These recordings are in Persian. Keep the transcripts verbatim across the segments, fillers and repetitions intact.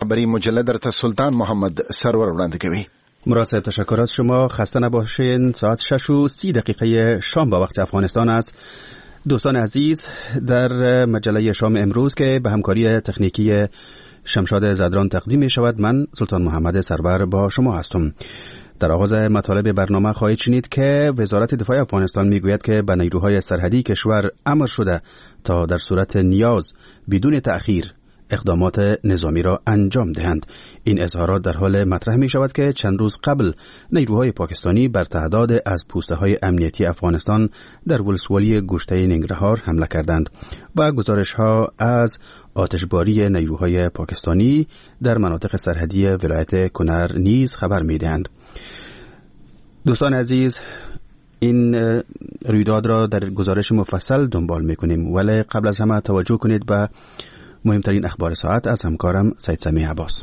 خبری مجله در سلطان محمد سرور وړاندې کوي. مراد صاحب تشکر از شما. خسته نباشین. ساعت شش و سی دقیقه شام با وقت افغانستان است. دوستان عزیز، در مجله شام امروز که به همکاری تکنیکی شمشاد زدران تقدیم می شود، من سلطان محمد سرور با شما هستم. در آغاز مطالب برنامه خواهید شنید که وزارت دفاع افغانستان می گوید که به نیروهای سرحدی کشور امر شده تا در صورت نیاز بدون تأخیر اقدامات نظامی را انجام دهند. این اظهارات در حال مطرح می شود که چند روز قبل نیروهای پاکستانی بر تعداد از پوسته های امنیتی افغانستان در ولسوالی گوشته ننگرهار حمله کردند و گزارش ها از آتشباری نیروهای پاکستانی در مناطق سرحدی ولایت کنر نیز خبر می دهند. دوستان عزیز، این رویداد را در گزارش مفصل دنبال می کنیم، ولی قبل از همه توجه کنید به مهمترین اخبار ساعت از همکارم سید سمیع عباس.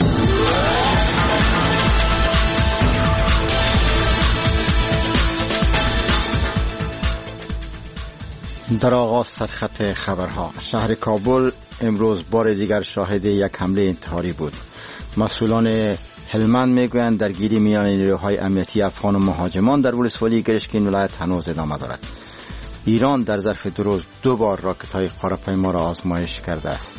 در آغاز سرخط خبرها، شهر کابل امروز بار دیگر شاهد یک حمله انتحاری بود. مسئولان هلمند میگویند درگیری میان نیروهای امنیتی افغان و مهاجمان در ولسوالی گرشکین ولایت هنوز ادامه دارد. ایران در ظرف دو روز دو بار راکت‌های قاره‌پیما را آزمایش کرده است.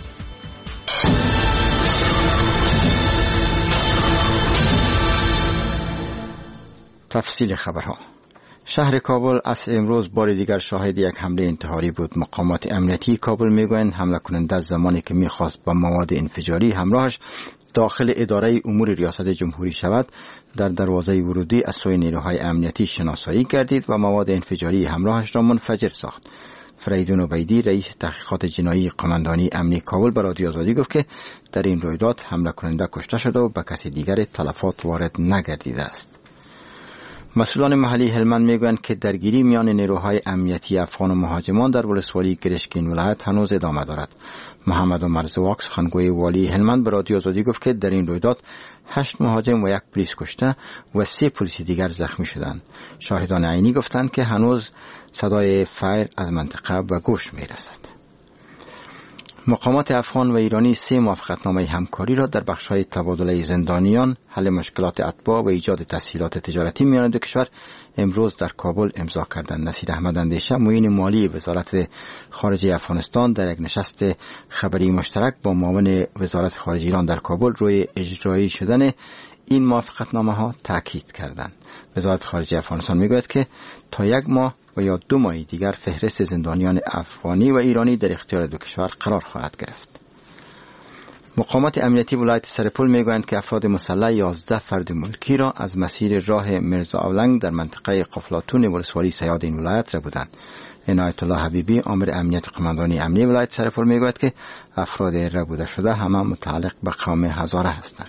تفصیل خبرها. شهر کابل از امروز بار دیگر شاهد یک حمله انتحاری بود. مقامات امنیتی کابل میگویند حمله کننده زمانی که میخواست با مواد انفجاری همراهش داخل اداره امور ریاست جمهوری شود، در دروازه ورودی از سوی نیروهای امنیتی شناسایی گردید و مواد انفجاری همراهش را منفجر ساخت. فریدون عبیدی، رئیس تحقیقات جنایی قماندانی امنی کابل، به رادیو آزادی گفت که در این رویداد حمله کننده کشته شده و به کسی دیگر تلفات وارد نگردیده است. مسئولان محلی هلمند میگویند که درگیری میان نیروهای امنیتی افغان و مهاجمان در ولسوالی گرشکین ولایت هنوز ادامه دارد. محمد عمر زواک، سخنگوی والی هلمند، به رادیو آزادی گفت که در این رویداد هشت مهاجم و یک پلیس کشته و سه پلیس دیگر زخمی شدند. شاهدان عینی گفتند که هنوز صدای فایر از منطقه به گوش میرسد. مقامات افغان و ایرانی سه موافقتنامه همکاری را در بخش‌های تبادل زندانیان، حل مشکلات اتباع و ایجاد تسهیلات تجارتی میان دو کشور امروز در کابل امضا کردند. نصیر احمد اندیشه، معین مالی وزارت خارجه افغانستان، در یک نشست خبری مشترک با معاون وزارت خارجه ایران در کابل روی اجرایی شدن این موافقتنامه ها تاکید کردند. وزارت خارجه افغانستان میگوید که تا یک ماه و یا دو ماه دیگر فهرست زندانیان افغانی و ایرانی در اختیار دو کشور قرار خواهد گرفت. مقامات امنیتی ولایت سرپل میگویند که افراد مسلح یازده فرد ملکی را از مسیر راه مرزا اولنگ در منطقه قفلاتون ولسوالی صیاد این ولایت را بودند. عنایت الله حبیبی، آمر امنیت قماندانی امنی ولایت سرپل میگوید که افراد ربوده شده همه متعلق به قوم هزاره هستند.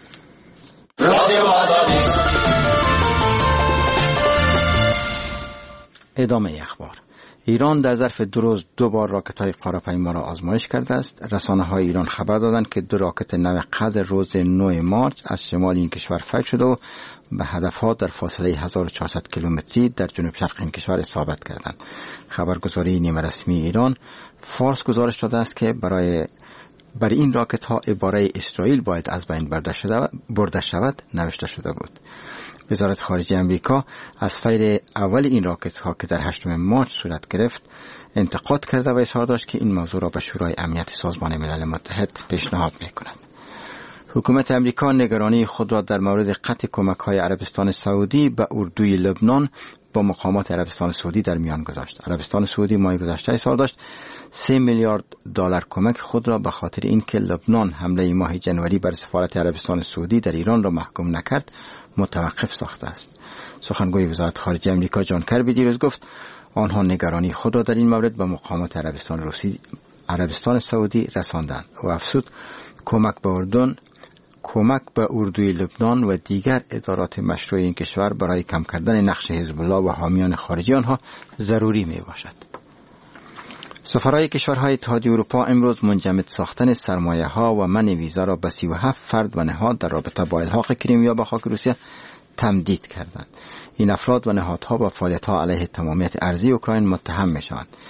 ادامه اخبار. ایران در ظرف دو روز دو بار راکت‌های قاره‌پیما را آزمایش کرده است. رسانه‌های ایران خبر دادند که دو راکت نو قدر روز نه مارس از شمال این کشور فجر شده و به هدف‌ها در فاصله هزار و چهارصد کیلومتری در جنوب شرق این کشور اصابت کردند. خبرگزاری نیمه رسمی ایران فارس گزارش داده است که برای بر این راکت ها عباره اسرائیل باید از بین برده شده برده شود نوشته شده بود. وزارت خارجه امریکا از فیر اول این راکت ها که در هشتم مارس صورت گرفت انتقاد کرده و اظهار داشت که این موضوع را به شورای امنیت سازمان ملل متحد پیشنهاد می‌کند. حکومت امریکا نگرانی خود را در مورد قطع کمک‌های عربستان سعودی به اردوی لبنان با مقامات عربستان سعودی در میان گذاشت. عربستان سعودی ماه گذشته اظهار داشت سه میلیارد دلار کمک خود را به خاطر اینکه لبنان حمله ماه جنوری بر سفارت عربستان سعودی در ایران را محکوم نکرد متوقف ساخته است. سخنگوی وزارت خارجه امریکا جان کربی دیروز گفت آنها نگرانی خود را در این مورد به مقامات عربستان روسی عربستان سعودی رساندند و افزود کمک به اردن کمک به اردوی لبنان و دیگر ادارات مشروع این کشور برای کم کردن نقش حزب الله و حامیان خارجی آنها ضروری می باشد. سفرای کشورهای اتحادیه اروپا امروز منجمد ساختن سرمایه ها و منع ویزا را به سی و هفت فرد و نهاد در رابطه با الحاق کریمیا به خاک روسیه تمدید کردند. این افراد و نهادها با فعالیت‌ها علیه تمامیت ارضی اوکراین متهم می‌شوند.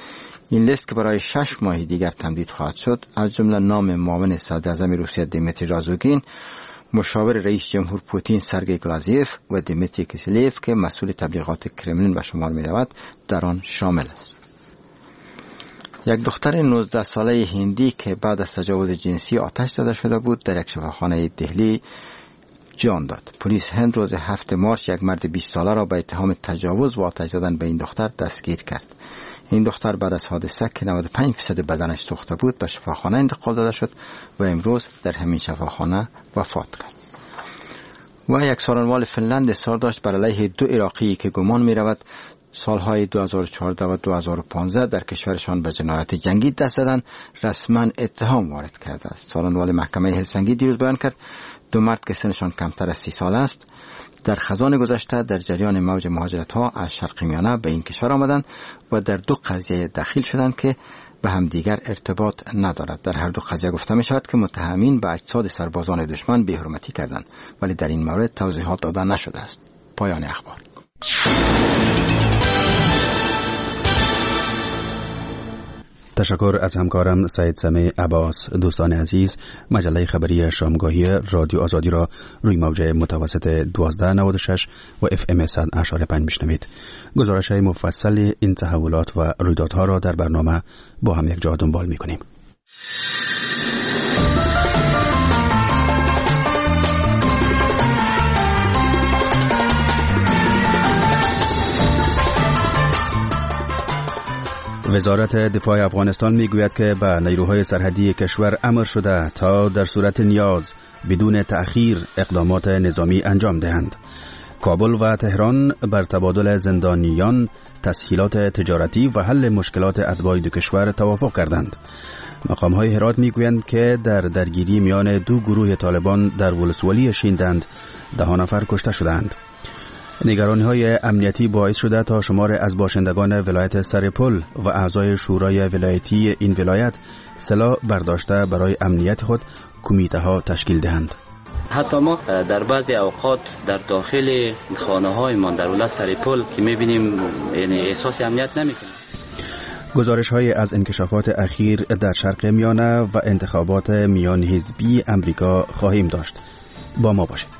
این لیست که برای شش ماه دیگر تمدید خواهد شد از جمله نام معاون صدر اعظم روسیه دیمیتری رازوگین، مشاور رئیس جمهور پوتین سرگئی گلازیف و دیمیتری کیسلیف که مسئول تبلیغات کرملین به شمار می رود در آن شامل است. یک دختر نوزده ساله هندی که بعد از تجاوز جنسی آتش زده شده بود در یک شفاخانه دهلی جان داد. پلیس هند روز هفتم مارس یک مرد بیست ساله را به اتهام تجاوز و آتش زدن به این دختر دستگیر کرد. این دختر بعد از حادثه که نود و پنج درصد بدنش سوخته بود به شفاخانه انتقال داده شد و امروز در همین شفاخانه وفات کرد. و یک سارنوال فنلند اصرار داشت بر علیه دو عراقی که گمان می رود سالهای دو هزار و چهارده و دو هزار و پانزده در کشورشان به جنایت جنگی دست زدند رسما اتهام وارد کرده است. سارنوال محکمه هلسینکی دیروز بیان کرد دو مرد که سنشان کمتر از سی سال است در خزان گذشته در جریان موج مهاجرت ها از شرق میانه به این کشور آمدند و در دو قضیه دخیل شدند که به هم دیگر ارتباط ندارد. در هر دو قضیه گفته می شود که متهمین به اجساد سربازان دشمن بی‌حرمتی کردند، ولی در این مورد توضیحات داده نشده است. پایان اخبار. تشکر از همکارم سید سمی عباس. دوستان عزیز، مجله خبری شامگاهی رادیو آزادی را روی موج متوسط دوازده نود و شش و اف ام صد اشاره پنج میشنوید. گزارش های مفصل این تحولات و رویدادها را در برنامه با هم یک جا دنبال میکنیم. وزارت دفاع افغانستان میگوید که به نیروهای سرحدی کشور امر شده تا در صورت نیاز بدون تأخیر اقدامات نظامی انجام دهند. کابل و تهران بر تبادل زندانیان، تسهیلات تجارتی و حل مشکلات اتباع دو کشور توافق کردند. مقام‌های هرات میگویند که در درگیری میان دو گروه طالبان در ولسوالی شیندند ده نفر کشته شدند. نگرانی‌های امنیتی باعث شده تا شمار از باشندگان ولایت سرپل و اعضای شورای ولایتی این ولایت سلاح برداشته برای امنیت خود کمیته ها تشکیل دهند. حتی ما در بعضی اوقات در داخل خانه‌های ما در ولایت سرپل که می‌بینیم یعنی احساس امنیت نمی‌کنیم. گزارش‌های از انکشافات اخیر در شرق میانه و انتخابات میان حزبی امریکا خواهیم داشت. با ما باشید.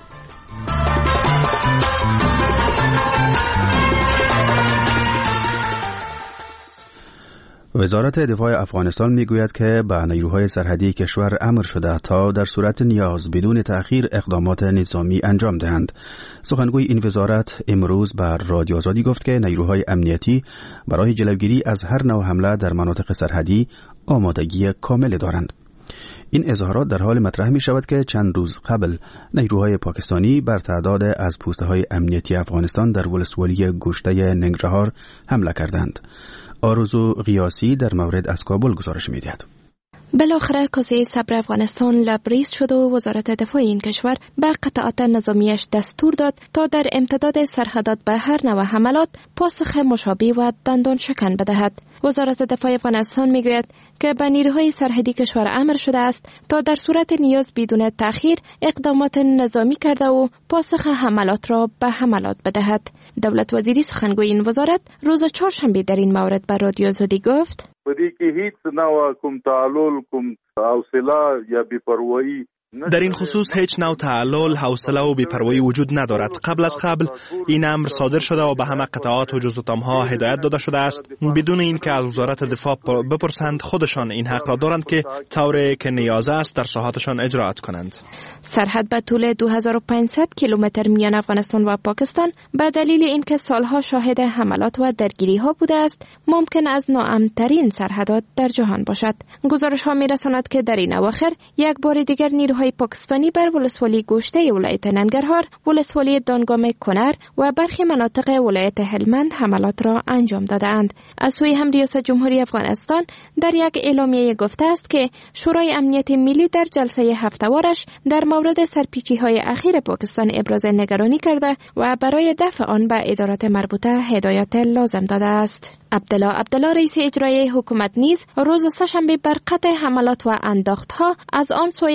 وزارت دفاع افغانستان میگوید که به نیروهای سرحدی کشور امر شده تا در صورت نیاز بدون تأخیر اقدامات نظامی انجام دهند. سخنگوی این وزارت امروز بر رادیو آزادی گفت که نیروهای امنیتی برای جلوگیری از هر نوع حمله در مناطق سرحدی آمادگی کامل دارند. این اظهارات در حال مطرح می شود که چند روز قبل نیروهای پاکستانی بر تعداد از پوسته های امنیتی افغانستان در ولسوالی گوشته ننگرهار حمله کردند. آرزو قیاسی در مورد از کابل گزارش می‌دهد. بالاخره کاسه صبر افغانستان لبریز شد و وزارت دفاع این کشور به قطعات نظامیش دستور داد تا در امتداد سرحدات به هر نوع حملات پاسخ مشابه و دندان شکن بدهد. وزارت دفاع افغانستان میگوید که به نیروهای سرحدی کشور امر شده است تا در صورت نیاز بدون تأخیر اقدامات نظامی کرده و پاسخ حملات را به حملات بدهد. دولت وزیری سخنگوی این وزارت روز چهارشنبه در این مورد به رادیو آزادی گفت: پدې کې هیڅ نوع کوم تعلل کوم حوصله یا بی‌پروایی در این خصوص هیچ نوع تعلل، حوصله و بی‌پروایی وجود ندارد. قبل از قبل این امر صادر شده و به همه قطعات و جزءاتم‌ها هدایت داده شده است بدون اینکه از وزارت دفاع بپرسند. خودشان این حق را دارند که طوری که نیاز است در ساحاتشان اجرات کنند. سرحد به طول دو هزار و پانصد کیلومتر میان افغانستان و پاکستان به دلیل اینکه سالها شاهد حملات و درگیری‌ها بوده است ممکن است ناامن‌ترین سرحدات در جهان باشد. گزارش‌ها می‌رساند که در این اواخر یک بار دیگر نیروهای پاکستانی بر ولسوالی گوشته ولایت ننگرهار، ولسوالی دانگام کنر و برخی مناطق ولایت هلمند حملات را انجام دادند. از سوی هم ریاست جمهوری افغانستان در یک اعلامیه گفته است که شورای امنیت ملی در جلسه هفته‌وارش در مورد سرپیچی‌های اخیر پاکستان ابراز نگرانی کرده و برای دفع آن به ادارات مربوطه هدایت لازم داده است. عبدالله عبدالله رئیس اجرایی حکومت نیز روز سه‌شنبه بر قطع حملات و انداختها از آن سوی خط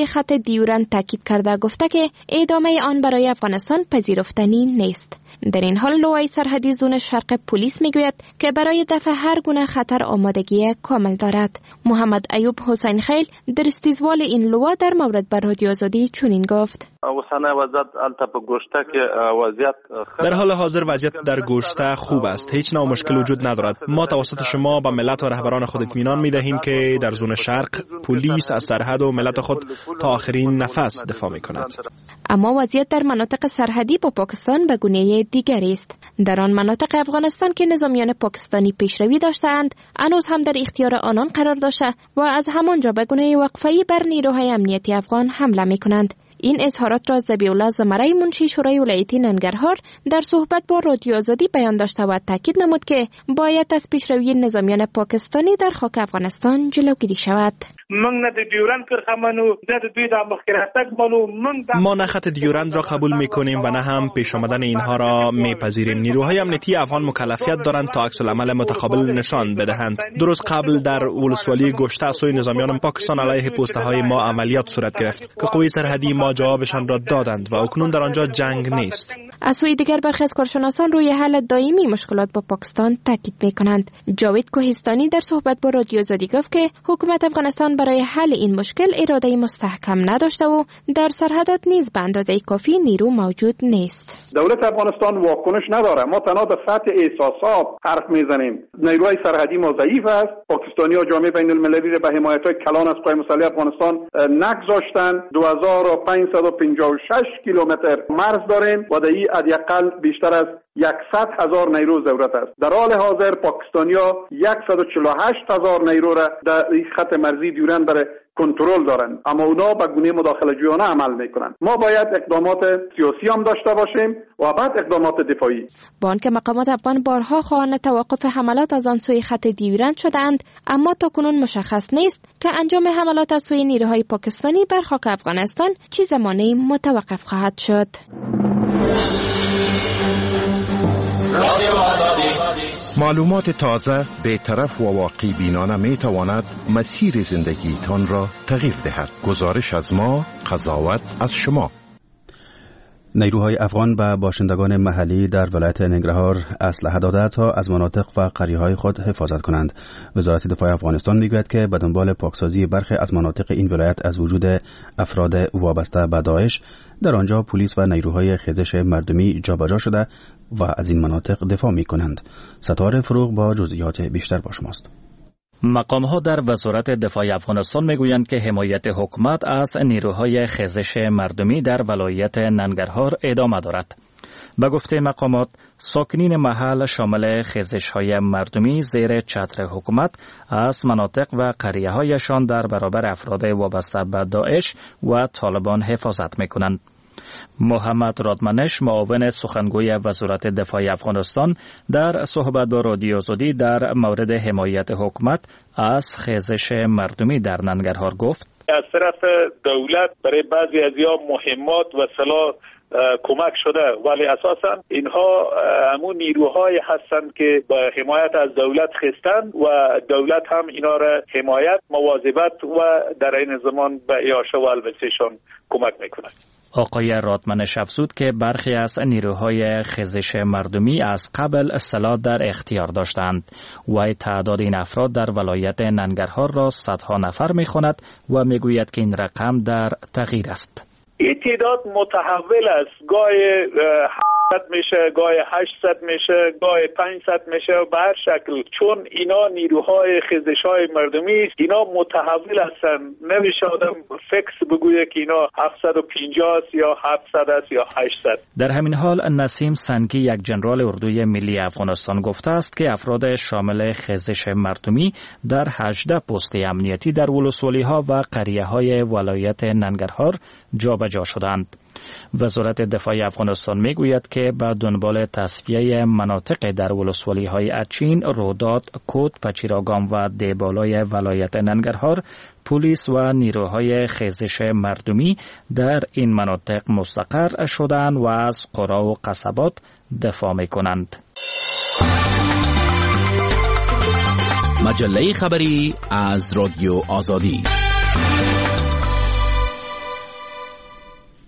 دیورند تاکید کرده گفته که ادامه آن برای افغانستان پذیرفتنی نیست. در این حال لوای سرحدی زون شرق پلیس میگوید که برای دفع هر گونه خطر آمادگی کامل دارد. محمد ایوب حسین خیل در استیزوال این لوا در مورد بر رادیو آزادی چنین گفت: در حال حاضر وضعیت در گوشته خوب است. هیچ نوع مشکل وجود ندارد. ما توسط شما به ملت و رهبران خود اطمینان می‌دهیم که در زون شرق پلیس از سرحد و ملت خود تا آخرین نفس دفاع می‌کند. اما وضعیت در مناطق سرحدی با پاکستان به گونه دیگری است. در آن مناطق افغانستان که نظامیان پاکستانی پیشروی داشتند، هنوز هم در اختیار آنان قرار داشته و از همانجا به گونه وقفه‌ای بر نیروهای امنیتی افغان حمله می‌کنند. این اظهارات را ذبیح‌الله زمره منشی شورای ولایتی ننگرهار در صحبت با رادیو آزادی بیان داشته و تاکید نمود که باید از پیشروی نظامیان پاکستانی در خاک افغانستان جلوگیری شود. ما نه خط دیورند را قبول می‌کنیم و نه هم پیش آمدن اینها را می‌پذیریم. نیروهای امنیتی افغان مکلفیت دارند تا عکس العمل متقابل نشان بدهند. درست قبل در ولسوالی گشته از سوی نظامیان پاکستان علیه پست‌های ما عملیات صورت گرفت که قوی سرحدی ما جوابشان را دادند و اکنون در آنجا جنگ نیست. از سوی دیگر برخی از کارشناسان روی حل دائمی مشکلات با پاکستان تاکید می‌کنند. جاوید کوهستانی در صحبت با رادیو آزادی گفت که حکومت افغانستان برای حل این مشکل اراده مستحکم نداشته و در سرحدات نیز به اندازه کافی نیرو موجود نیست. دولت افغانستان واکنش نداره. ما تنها به سطح احساسات حرف میزنیم. نیروهای سرحدی ما ضعیف است. پاکستانی‌ها جامعه بین المللی را به حمایت‌های کلان از قوای مسلح افغانستان نگذاشتن. دو هزار و پانصد و پنجاه و شش کیلومتر مرز داریم و در این حداقل بیشتر از صد هزار نیرو ضرورت است. در حال حاضر پاکستانی‌ها صد و چهل و هشت هزار نیرو را در خط مرزی دیورند برای کنترل دارند، اما اونا به گونه مداخله جویانه عمل میکنند. ما باید اقدامات سیاسی هم داشته باشیم و بعد اقدامات دفاعی. با آنکه مقامات افغان بارها خواهان توقف حملات از آن سوی خط دیورند شدند، اما تاکنون مشخص نیست که انجام حملات از سوی نیروهای پاکستانی بر خاک افغانستان چه زمانی متوقف خواهد شد. معلومات تازه، بی‌طرف و واقعی بینانه می تواند مسیر زندگیتان را تغییر دهد. گزارش از ما، قضاوت از شما. نیروهای افغان به باشندگان محلی در ولایت ننگرهار اسلحه داده تا از مناطق و قریه‌های خود حفاظت کنند. وزارت دفاع افغانستان میگوید که به دنبال پاکسازی برخی از مناطق این ولایت از وجود افراد وابسته به داعش، در آنجا پلیس و نیروهای خیزش مردمی جابجا شده و از این مناطق دفاع می‌کنند. ستاره فروغ با جزئیات بیشتر با شماست. مقام‌ها در وزارت دفاع افغانستان میگویند که حمایت حکومت از نیروهای خیزش مردمی در ولایت ننگرهار ادامه دارد. به گفته مقامات، ساکنین محل شامل خیزش‌های مردمی زیر چتر حکومت از مناطق و قریه‌هایشان در برابر افراد وابسته به داعش و طالبان حفاظت می‌کنند. محمد رادمنش، معاون سخنگوی وزارت دفاع افغانستان، در صحبت با رادیو آزادی در مورد حمایت حکومت از خیزش مردمی در ننگرهار گفت: از طرف دولت برای بعضی از یا مهمات و سلاح کمک شده، ولی اساسا اینها همون نیروهای هستند که با حمایت از دولت خستند و دولت هم اینا را حمایت، مواظبت و در این زمان به اعاشه و البسهشان کمک میکنند. آقای رادمنش افزود که برخی از نیروهای خیزش مردمی از قبل سلاح در اختیار داشتند و تعداد این افراد در ولایت ننگرهار را صدها نفر می‌خواند و میگوید که این رقم در تغییر است. این تعداد متحول است، گاهی هفتصد میشه، گاهی هشتصد میشه، گاهی پانصد میشه و به هر شکل، چون اینا نیروهای خیزش‌های مردمی است، اینا متحول هستند. نمیشه آدم فکس بگوید که اینا هفتصد و پنجاه است یا هفتصد است یا هشتصد. در همین حال نسیم سنگی، یک جنرال اردوی ملی افغانستان، گفته است که افراد شامل خیزش مردمی در هجده پست امنیتی در ولسوالی‌ها و قریه‌های ولایت ننگرهار جابجا شدند. وزارت دفاع افغانستان میگوید که به دنبال تصفیه مناطق در ولسوالی‌های اچین، روداد، کوت، پچیراگام و دیبالای ولایت ننگرهار، پلیس و نیروهای خیزش مردمی در این مناطق مستقر شدند و از قرا و قصبات دفاع میکنند. مجله خبری از رادیو آزادی.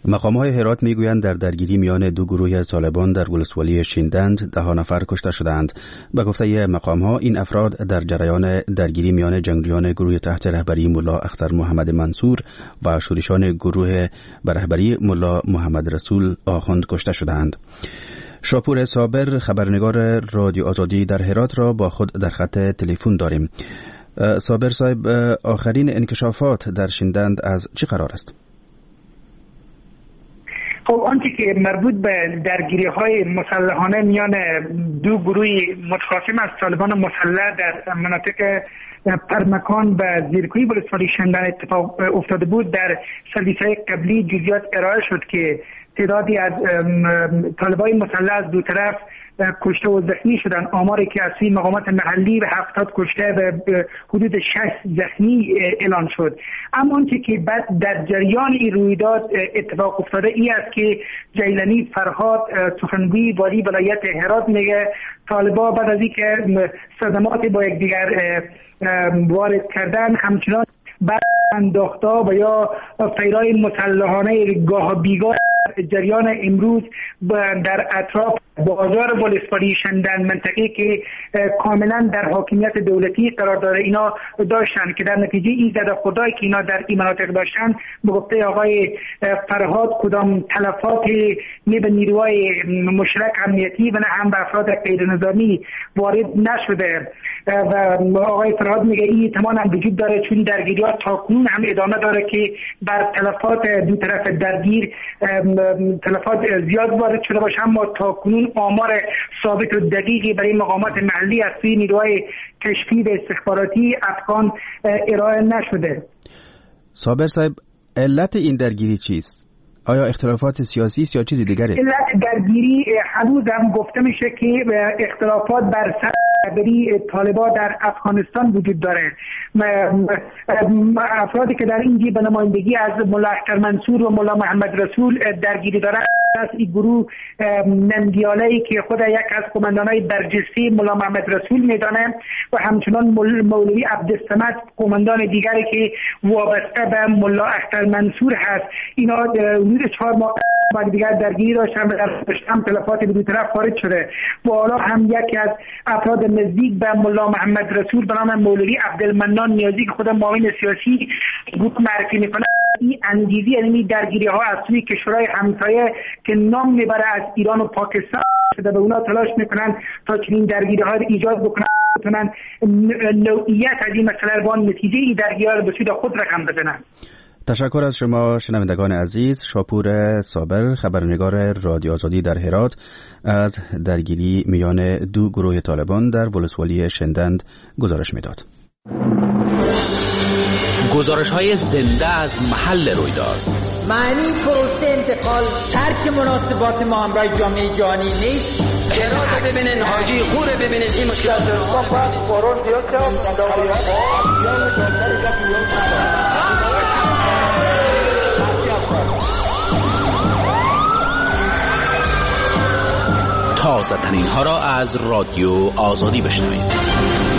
مقام‌های هرات میگویند در درگیری میان دو گروه طالبان در ولسوالی شیندند ده نفر کشته شدند. به گفته مقام‌ها این افراد در جریان درگیری میان جنگجویان گروه تحت رهبری ملا اختر محمد منصور و شورشان گروه به رهبری ملا محمد رسول آخوند کشته شدند. شاپور صابر خبرنگار رادیو آزادی در هرات را با خود در خط تلفن داریم. صابر صاحب، آخرین انکشافات در شیندند از چه قرار است؟ خب آنچه که مربوط به درگیری های مسلحانه میان دو گروه متخاصم از طالبان مسلح در مناطق پرمکان و زیرکوی ولسوالی شیندند اتفاق افتاده بود، در سرویس های قبلی جزئیات ارائه شد که تعدادی از طالبان مسلح از دو طرف کشته و زخمی شدن. آماری که از سوی مقامات محلی و هفتاد کشته و حدود شصت زخمی اعلان شد. اما آنچه که بعد در جریان این رویداد اتفاق افتاده ای است که جیلانی فرهاد سخنگوی والی ولایت هرات میگه طالبان بعد از اینکه صدمات با یکدیگر وارد کردن همچنان بعد انداختا و یا فیرای مسلحانه گاه بیگاه جریان امروز در اطراف بازار ولسوالی شیندند، منطقه که کاملا در حاکمیت دولتی قرار داره، اینا داشتن که در نتیجه این زده خدایی که اینا در این مناطق داشتن به گفته آقای فرهاد کدام تلفات نه به نیروهای مشترک امنیتی و نه هم به افراد غیر نظامی وارد نشده. و آقای فرهاد میگه این احتمال هم وجود داره چون درگیریات تاکنون هم ادامه داره که بر تلفات دو طرف درگیر تلفات زیاد وارد شده باشه، اما تاکنون آمار ثابت و دقیقی برای مقامات محلی از سوی نیروهای کشفی و استخباراتی افغان ارائه نشده. صابر صاحب، علت این درگیری چیست؟ آیا اختلافات سیاسی است یا چیزی دیگره؟ علت درگیری هنوز هم گفته میشه که اختلافات بر سر رهبری طالبان در افغانستان وجود داره. افرادی که در اینجا به نمایندگی از ملا اختر منصور و ملا محمد رسول درگیری دارند از این گروه نندیاله‌ای که خود یک از قماندانای برجسته ملا محمد رسول میدانه و همچنان مولوی عبدالصمد قماندان دیگری که وابسته به ملا اختر منصور هست، اینا حدود چهار ماه بعد دیگر درگیری داشتن و در هم تلفات به دو طرف خارج شده و حالا هم یکی از افراد نزدیک به ملا محمد رسول به نام مولوی عبدالمنان نیازی که خود معاون سیاسی گروه معرفی میکنه، این انگیزی یعنی درگیری ها از سوی کشورهای همسایه که نام میبره از ایران و پاکستان شده به اونا تلاش میکنن تا چنین درگیری ها رو ایجاد بکنن، بتونن نوعیت از این مسئله رو نتیجه این درگیری ها رو به سود خود رقم بزنن. تشکر از شما شنوندگان عزیز. شاپور صابر خبرنگار رادیو آزادی در هرات از درگیری میان دو گروه طالبان در ولسوالی شیندند گزارش میداد. گزارش های زنده از محل رویداد. معنی پروسه انتقال ترک مناسبات ما همراه جامعه جهانی نیست. هرات ببینین، حاجی خور ببینین، این مشکلات تازه ترین ها را از رادیو آزادی بشنوید.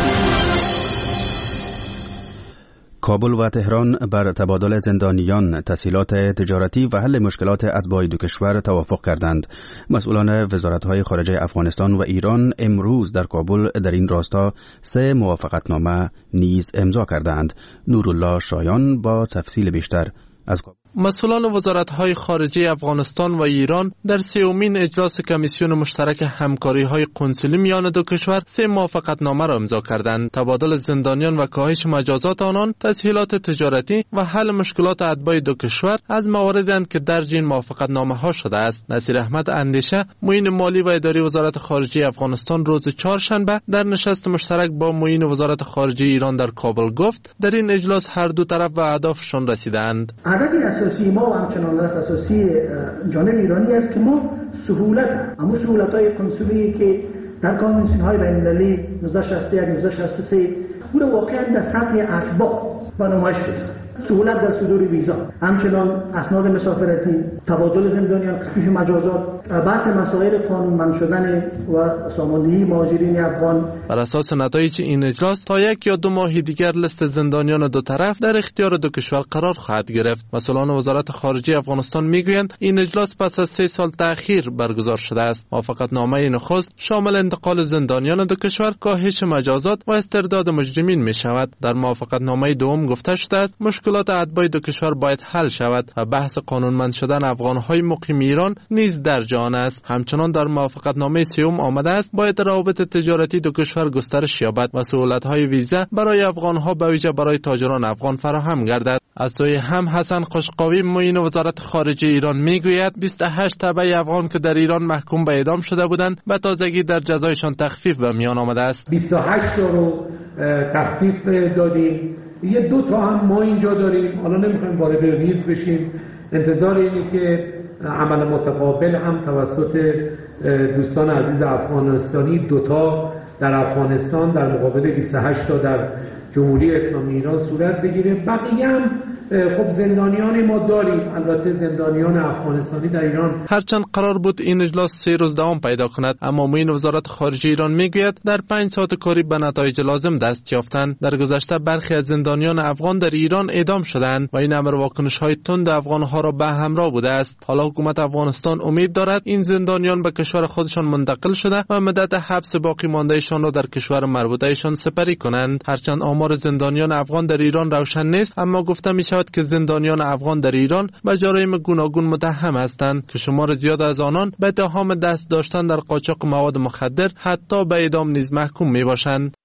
کابل و تهران بر تبادل زندانیان، تسهیلات تجارتی و حل مشکلات اتباع دو کشور توافق کردند. مسئولان وزارت‌های خارجه افغانستان و ایران امروز در کابل در این راستا سه موافقتنامه نیز امضا کردند. نورالله شایان با تفصیل بیشتر از کابل. مسئولان وزارت‌های خارجه افغانستان و ایران در سومین اجلاس کمیسیون مشترک همکاری‌های قنسولی میان دو کشور سه موافقتنامه را امضا کردند. تبادل زندانیان و کاهش مجازات آنان، تسهیلات تجارتی و حل مشکلات اتباع دو کشور از مواردند که درج این موافقتنامه‌ها شده است. نصیر احمد اندیشه، معین مالی و اداری وزارت خارجه افغانستان، روز چهارشنبه در نشست مشترک با معین وزارت خارجه ایران در کابل گفت در این اجلاس هر دو طرف به اهدافشان رسیدند. اساسی ما و همچنان اساسی جانب ایرانی است که ما سهولت اما سهولت‌های کنسولی که در کانونسیون‌های بین‌المللی نوزده شصت و یک نوزده شصت و سه پورا واقعا در سطح اتباع و نمایش شده. سهولت در صدور ویزا، همچنان اسناد مسافرتی، تبادل زندانیان، تخفیف مجازات، بحث مسائل قانونمند شدن و ساماندهی مهاجرین افغان. بر اساس نتایج این اجلاس تا یک یا دو ماه دیگر لیست زندانیان دو طرف در اختیار دو کشور قرار خواهد گرفت. مسئولان وزارت خارجه افغانستان میگویند این اجلاس پس از سه سال تأخیر برگزار شده است. موافقتنامه نخست شامل انتقال زندانیان دو کشور، کاهش مجازات و استرداد مجرمین می شود. در موافقتنامه دوم گفته شده است مشکلات اتباع دو کشور باید حل شود و بحث قانونمند شدن افغانهای مقیم ایران نیز در جهان است. همچنان در موافقتنامه سوم آمده است باید روابط تجارتی دو کشور گسترش یابد و سهولت‌های ویزا برای افغانها به ویژه برای تاجران افغان فراهم گردد. از سوی هم حسن قشقاوی معین وزارت خارجه ایران میگوید بیست و هشت تبع افغان که در ایران محکوم به اعدام شده بودند به تازگی در جزایشان تخفیف به میان آمده است. بیست و هشت تا رو تخفیف دادیم. یه دو تا هم ما اینجا داریم. حالا نمیخوایم وارد ریز بشیم. انتظار اینه که عمل متقابل هم توسط دوستان عزیز افغانستانی دوتا در افغانستان در مقابل بیست و هشت تا در جمهوری اسلامی ایران صورت بگیره. بقیه هم خب زندانیان ما داریم، البته زندانیان افغانستانی در ایران. هرچند قرار بود این اجلاس سه روز دوام پیدا کند، اما معین وزارت خارجه ایران میگوید در پنج ساعت کاری به نتایج لازم دست یافتند. در گذشته برخی از زندانیان افغان در ایران اعدام شدند و این امر واکنش‌های تند افغان‌ها را به همراه بوده است. حالا حکومت افغانستان امید دارد این زندانیان به کشور خودشان منتقل شده و مدت حبس باقی ماندهشان را در کشور مربوطهشان سپری کنند. هرچند آمار زندانیان افغان در ایران روشن نیست، اما گفته می شود که زندانیان افغان در ایران به جرایم گوناگون متهم هستند که شمار زیاد از آنان به اتهام دست داشتن در قاچاق مواد مخدر حتی به اعدام نیز محکوم می باشند.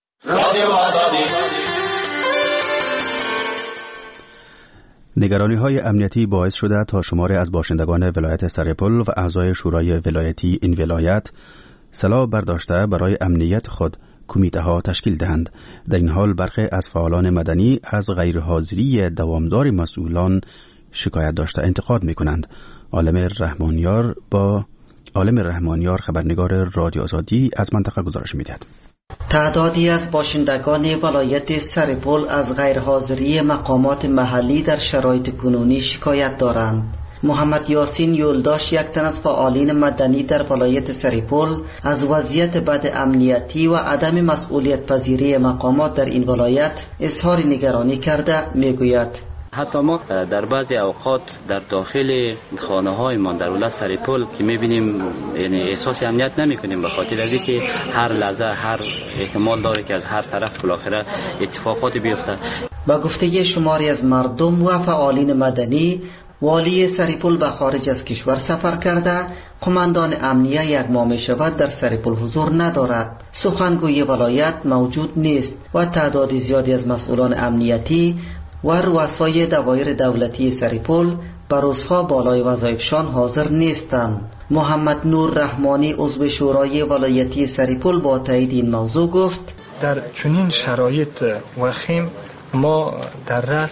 نگرانی های امنیتی باعث شده تا شماری از باشندگان ولایت سرپل و اعضای شورای ولایتی این ولایت سلاح برداشته برای امنیت خود کمیته ها تشکیل دهند. در این حال برخی از فعالان مدنی از غیرحاضری دوامدار مسئولان شکایت داشته انتقاد می کنند. عالم رحمانیار با عالم رحمانیار خبرنگار رادیو آزادی از منطقه گزارش می دهد. تعدادی از باشندگان ولایت سرپل از غیرحاضری مقامات محلی در شرایط کنونی شکایت دارند. محمد یاسین یولداش، یک تن از فعالین مدنی در ولایت سرپل، از وضعیت بد امنیتی و عدم مسئولیت پذیری مقامات در این ولایت اظهار نگرانی کرده میگوید حتی ما در بعضی اوقات در داخل خانه های ما در ولایت سرپل که میبینیم یعنی احساس امنیت نمی کنیم به خاطر از اینکه هر لحظه هر احتمال داره که از هر طرف بالاخره اتفاقات بیفته. با گفته شماری از مردم و فعالین مدنی، والی سرپل به خارج از کشور سفر کرده، قماندان امنیه یک ماه می شود در سرپل حضور ندارد. سخنگوی ولایت موجود نیست و تعداد زیادی از مسئولان امنیتی و رؤسای دوایر دولتی سرپل بر روزها بالای وظایفشان حاضر نیستند. محمد نور رحمانی عضو شورای ولایتی سرپل با تایید این موضوع گفت در چنین شرایط وخیم ما در رأس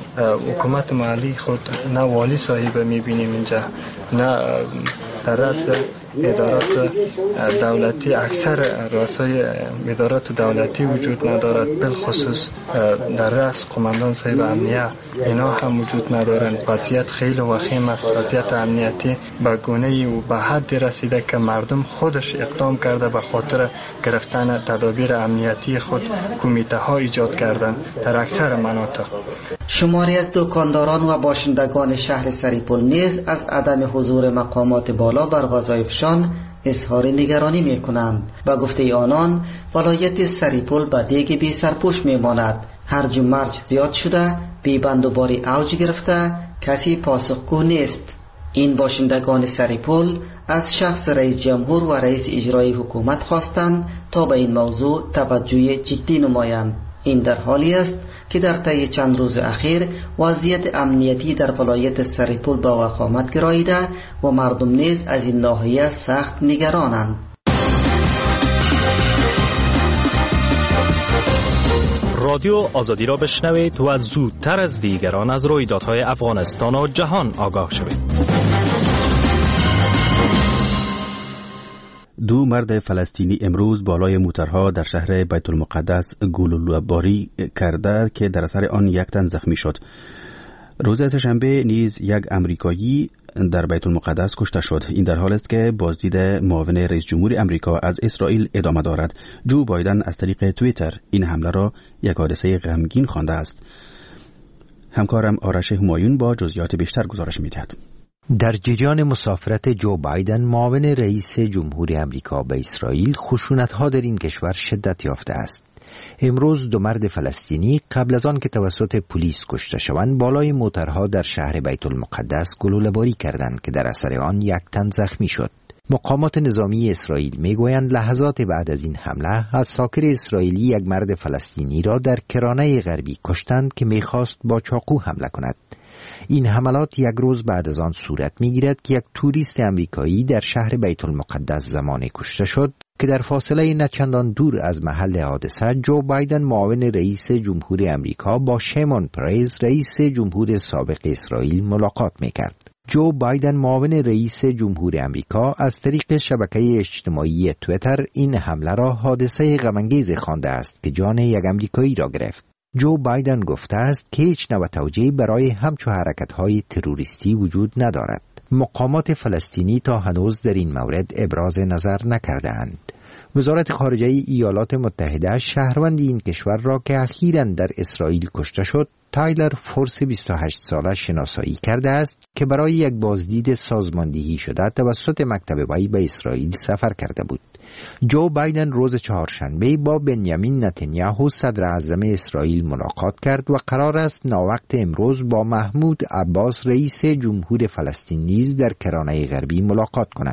حکومت محلی خود نه والی صاحب میبینیم اینجا، نه در رأس ادارات دولتی، اکثر رؤسای ادارات دولتی وجود ندارد، بالخصوص در رأس قماندان صاحب امنیه اینا هم وجود ندارند. وضعیت خیلی وخیم است. وضعیت امنیتی به گونه‌ای و به حدی رسیده که مردم خودش اقدام کرده به خاطر گرفتن تدابیر امنیتی خود کمیته ها ایجاد کردند در اکثر مناطق. شماری از دکانداران و باشندگان شهر سرپل نیز از عدم حضور مقامات بالا بر وظایفشان اظهار نگرانی می کنند. با گفته آنان ولایت سرپل به دیگ بی سرپوش می ماند. هرج و مرج زیاد شده، بی بند و باری اوج گرفته، کسی پاسخگو نیست. این باشندگان سرپل از شخص رئیس جمهور و رئیس اجرایی حکومت خواستند تا به این موضوع توجه جدی نمایند. این در حالی است که در طی چند روز اخیر وضعیت امنیتی در ولایت سرپل به وخامت گراییده و مردم نیز از این ناحیه سخت نگرانند. رادیو آزادی را بشنوید و زودتر از دیگران از رویدادهای افغانستان و جهان آگاه شوید. دو مرد فلسطینی امروز بالای موترها در شهر بیت المقدس گلوله‌باری کرده که در اثر آن یک تن زخمی شد. روز سه‌شنبه نیز یک امریکایی در بیت المقدس کشته شد. این در حال است که بازدید معاون رئیس جمهور امریکا از اسرائیل ادامه دارد. جو بایدن از طریق توییتر این حمله را یک حادثه غمگین خوانده است. همکارم آرش همایون با جزئیات بیشتر گزارش می‌دهد. در جریان مسافرت جو بایدن معاون رئیس جمهور امریکا به اسرائیل، خشونت‌ها در این کشور شدت یافته است. امروز دو مرد فلسطینی قبل از آن که توسط پلیس کشته شوند بالای موترها در شهر بیت المقدس گلوله‌باری کردند که در اثر آن یک تن زخمی شد. مقامات نظامی اسرائیل میگویند لحظات بعد از این حمله از ساکر اسرائیلی یک مرد فلسطینی را در کرانه غربی کشتند که میخواست با چاقو حمله کند. این حملات یک روز بعد از آن صورت میگیرد که یک توریست امریکایی در شهر بیت المقدس زمانی کشته شد که در فاصله نچندان دور از محل حادثه جو بایدن معاون رئیس جمهور امریکا با شیمون پریز رئیس جمهور سابق اسرائیل ملاقات میکرد. جو بایدن معاون رئیس جمهور امریکا از طریق شبکه اجتماعی توییتر این حمله را حادثه غم‌انگیز خوانده است که جان یک امریکایی را گرفت. جو بایدن گفته است که هیچ نوع توجیهی برای همچو حرکت‌های تروریستی وجود ندارد. مقامات فلسطینی تا هنوز در این مورد ابراز نظر نکرده‌اند. وزارت خارجه ایالات متحده شهروند این کشور را که اخیراً در اسرائیل کشته شد، تایلر فورس بیست و هشت ساله شناسایی کرده است که برای یک بازدید سازماندهی شده توسط مکتب وی به اسرائیل سفر کرده بود. جو بایدن روز چهارشنبه با بنیامین نتانیاهو صدر اعظم اسرائیل ملاقات کرد و قرار است ناوقت امروز با محمود عباس رئیس جمهور فلسطین نیز در کرانه غربی ملاقات کند.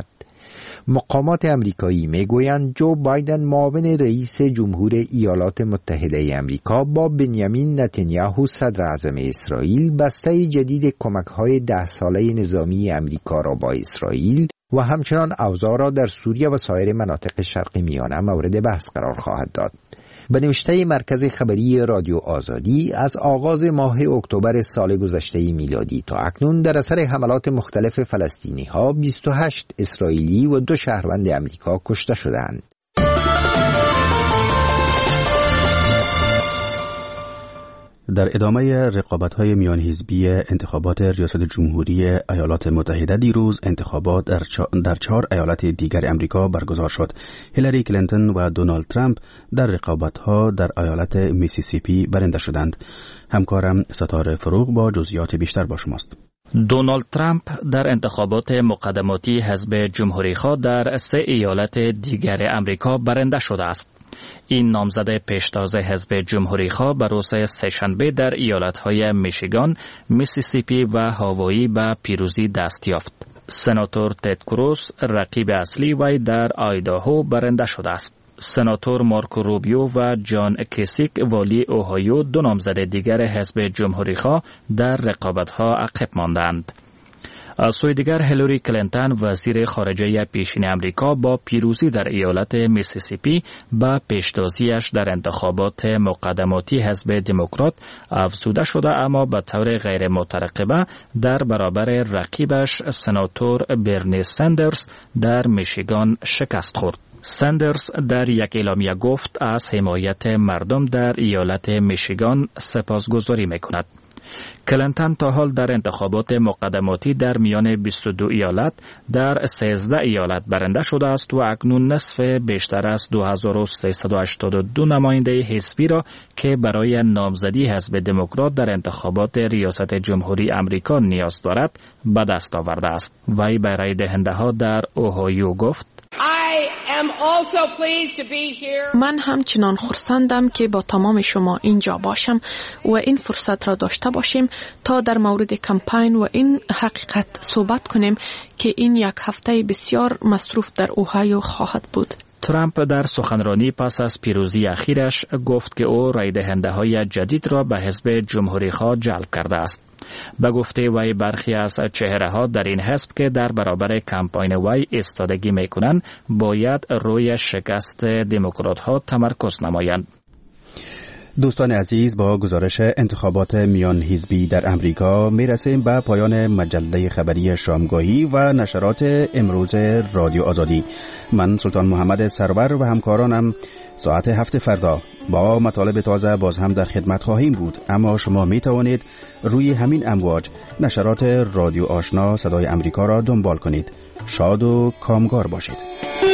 مقامات امریکایی میگویند جو بایدن معاون رئیس جمهور ایالات متحده امریکا با بنیامین نتانیاهو صدر اعظم اسرائیل بسته جدید کمک‌های ده ساله نظامی امریکا را با اسرائیل و همچنان اوضاع را در سوریه و سایر مناطق شرق میانه مورد بحث قرار خواهد داد. به نوشته مرکز خبری رادیو آزادی، از آغاز ماه اکتبر سال گذشته میلادی تا اکنون در اثر حملات مختلف فلسطینی ها بیست و هشت اسرائیلی و دو شهروند امریکا کشته شدند. در ادامه رقابت‌های میان حزبی انتخابات ریاست جمهوری ایالات متحده دیروز انتخابات در, چا... در چهار ایالت دیگر امریکا برگزار شد. هیلاری کلینتون و دونالد ترامپ در رقابت‌ها در ایالت میسیسیپی برنده شدند. همکارم ستاره فروغ با جزئیات بیشتر با شماست. دونالد ترامپ در انتخابات مقدماتی حزب جمهوری‌خواه در سه ایالت دیگر امریکا برنده شده است. این نامزد پیشتاز حزب جمهوری‌خواه به روز سه‌شنبه در ایالت‌های میشیگان، میسیسیپی و هاوایی به پیروزی دست یافت. سناتور تد کروز رقیب اصلی وی در آیداهو برنده شده است. سناتور مارکو روبیو و جان کیسیک والی اوهایو دو نامزد دیگر حزب جمهوری‌خواه در رقابت‌ها عقب ماندند. از سوی دیگر هیلاری کلینتون وزیر خارجه پیشین امریکا با پیروزی در ایالت میسیسیپی با پیشتازیش در انتخابات مقدماتی حزب دموکرات افزوده شده، اما به طور غیر مترقبه در برابر رقیبش سناتور برنی سندرز در میشیگان شکست خورد. سندرز در یک اعلامیه گفت از حمایت مردم در ایالت میشیگان سپاسگزاری میکند. کلینتون تا حال در انتخابات مقدماتی در میان بیست و دو ایالت در سیزده ایالت برنده شده است و اکنون نصف بیشتر از دو هزار و سیصد و هشتاد و دو نماینده حزبی را که برای نامزدی حزب دموکرات در انتخابات ریاست جمهوری امریکا نیاز دارد به دست آورده است. وی به رای دهنده ها در اوهایو گفت: من همچنان خرسندم که با تمام شما اینجا باشم و این فرصت را داشته باشیم تا در مورد کمپین و این حقیقت صحبت کنیم که این یک هفته بسیار مصروف در اوهایو خواهد بود. ترامپ در سخنرانی پس از پیروزی اخیرش گفت که او رای دهنده های جدید را به حزب جمهوری‌خواه جلب کرده است. به گفته وی برخی از چهره ها در این حزب که در برابر کمپاین وی ایستادگی میکنند باید روی شکست دموکرات ها تمرکز نمایند. دوستان عزیز، با گزارش انتخابات میان حزبی در امریکا می رسیم به پایان مجله خبری شامگاهی و نشرات امروز رادیو آزادی. من سلطان محمد سرور و همکارانم ساعت هفت فردا با مطالب تازه باز هم در خدمت خواهیم بود، اما شما می توانید روی همین امواج نشرات رادیو آشنا صدای امریکا را دنبال کنید. شاد و کامگار باشید.